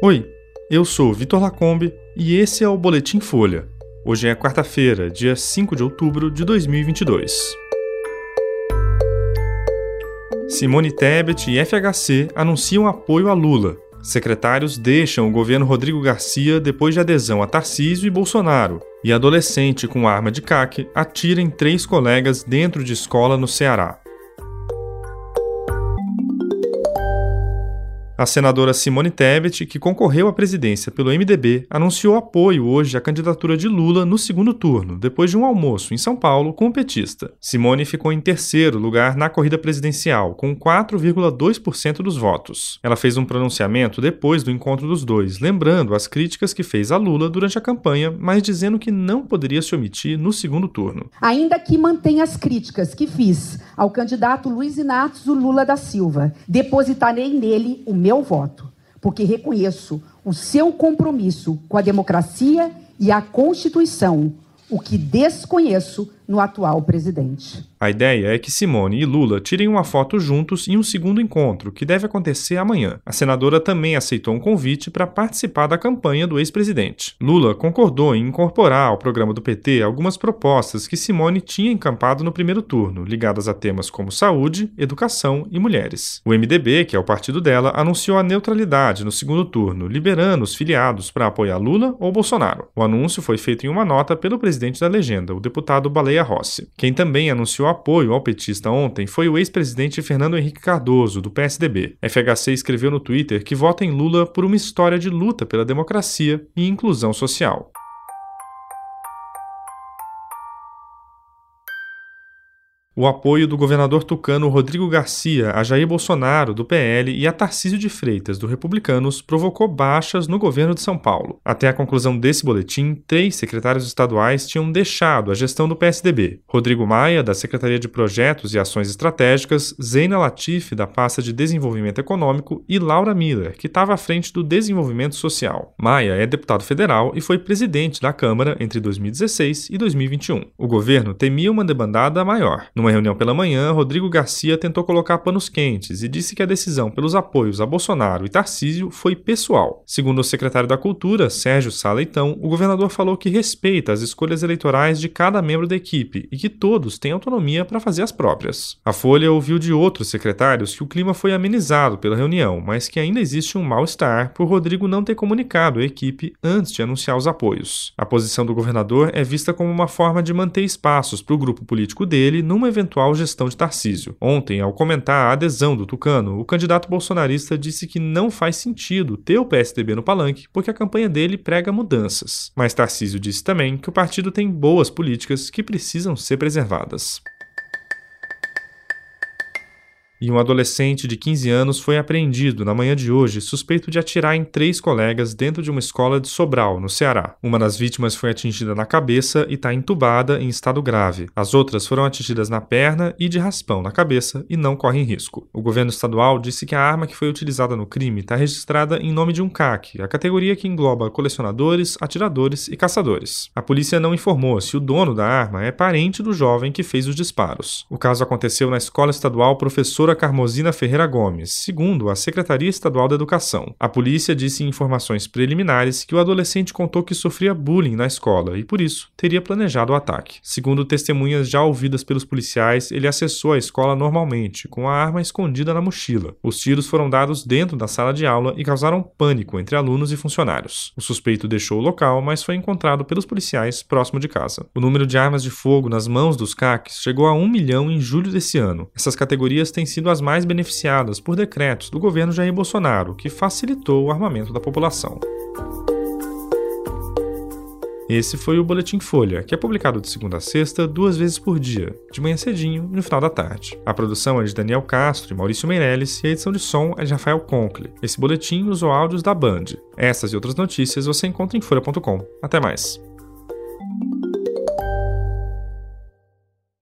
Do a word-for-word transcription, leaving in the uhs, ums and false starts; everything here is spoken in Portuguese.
Oi, eu sou Vitor Lacombe e esse é o Boletim Folha. Hoje é quarta-feira, dia cinco de outubro de dois mil e vinte e dois. Simone Tebet e F H C anunciam apoio a Lula. Secretários deixam o governo Rodrigo Garcia depois de adesão a Tarcísio e Bolsonaro. E adolescente com arma de caque atira em três colegas dentro de escola no Ceará. A senadora Simone Tebet, que concorreu à presidência pelo M D B, anunciou apoio hoje à candidatura de Lula no segundo turno, depois de um almoço em São Paulo com o petista. Simone ficou em terceiro lugar na corrida presidencial, com quatro vírgula dois por cento dos votos. Ela fez um pronunciamento depois do encontro dos dois, lembrando as críticas que fez a Lula durante a campanha, mas dizendo que não poderia se omitir no segundo turno. Ainda que mantenha as críticas que fiz ao candidato Luiz Inácio Lula da Silva, depositarei nele o meu voto, porque reconheço o seu compromisso com a democracia e a Constituição, o que desconheço no atual presidente. A ideia é que Simone e Lula tirem uma foto juntos em um segundo encontro, que deve acontecer amanhã. A senadora também aceitou um convite para participar da campanha do ex-presidente. Lula concordou em incorporar ao programa do P T algumas propostas que Simone tinha encampado no primeiro turno, ligadas a temas como saúde, educação e mulheres. O M D B, que é o partido dela, anunciou a neutralidade no segundo turno, liberando os filiados para apoiar Lula ou Bolsonaro. O anúncio foi feito em uma nota pelo presidente da legenda, o deputado Baleia Rossi. Quem também anunciou apoio ao petista ontem foi o ex-presidente Fernando Henrique Cardoso, do P S D B. F H C escreveu no Twitter que vota em Lula por uma história de luta pela democracia e inclusão social. O apoio do governador tucano Rodrigo Garcia a Jair Bolsonaro, do P L, e a Tarcísio de Freitas, do Republicanos, provocou baixas no governo de São Paulo. Até a conclusão desse boletim, três secretários estaduais tinham deixado a gestão do P S D B. Rodrigo Maia, da Secretaria de Projetos e Ações Estratégicas, Zeina Latif, da pasta de Desenvolvimento Econômico, e Laura Miller, que estava à frente do Desenvolvimento Social. Maia é deputado federal e foi presidente da Câmara entre dois mil e dezesseis e dois mil e vinte e um. O governo temia uma debandada maior. Numa reunião pela manhã, Rodrigo Garcia tentou colocar panos quentes e disse que a decisão pelos apoios a Bolsonaro e Tarcísio foi pessoal. Segundo o secretário da Cultura, Sérgio Sá Leitão, o governador falou que respeita as escolhas eleitorais de cada membro da equipe e que todos têm autonomia para fazer as próprias. A Folha ouviu de outros secretários que o clima foi amenizado pela reunião, mas que ainda existe um mal-estar por Rodrigo não ter comunicado a equipe antes de anunciar os apoios. A posição do governador é vista como uma forma de manter espaços para o grupo político dele numa eventual gestão de Tarcísio. Ontem, ao comentar a adesão do tucano, o candidato bolsonarista disse que não faz sentido ter o P S D B no palanque porque a campanha dele prega mudanças. Mas Tarcísio disse também que o partido tem boas políticas que precisam ser preservadas. E um adolescente de quinze anos foi apreendido na manhã de hoje, suspeito de atirar em três colegas dentro de uma escola de Sobral, no Ceará. Uma das vítimas foi atingida na cabeça e está entubada em estado grave. As outras foram atingidas na perna e de raspão na cabeça e não correm risco. O governo estadual disse que a arma que foi utilizada no crime está registrada em nome de um C A C, a categoria que engloba colecionadores, atiradores e caçadores. A polícia não informou se o dono da arma é parente do jovem que fez os disparos. O caso aconteceu na Escola Estadual Professora Carmozina Ferreira Gomes, segundo a Secretaria Estadual da Educação. A polícia disse em informações preliminares que o adolescente contou que sofria bullying na escola e, por isso, teria planejado o ataque. Segundo testemunhas já ouvidas pelos policiais, ele acessou a escola normalmente, com a arma escondida na mochila. Os tiros foram dados dentro da sala de aula e causaram pânico entre alunos e funcionários. O suspeito deixou o local, mas foi encontrado pelos policiais próximo de casa. O número de armas de fogo nas mãos dos C A Cs chegou a um milhão em julho desse ano. Essas categorias têm sido as mais beneficiadas por decretos do governo Jair Bolsonaro, que facilitou o armamento da população. Esse foi o Boletim Folha, que é publicado de segunda a sexta, duas vezes por dia, de manhã cedinho e no final da tarde. A produção é de Daniel Castro e Maurício Meirelles e a edição de som é de Rafael Conkle. Esse boletim usou áudios da Band. Essas e outras notícias você encontra em folha ponto com. Até mais.